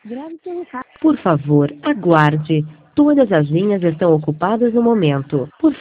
Grave seu recado. Por favor, aguarde. Todas as linhas estão ocupadas no momento. Por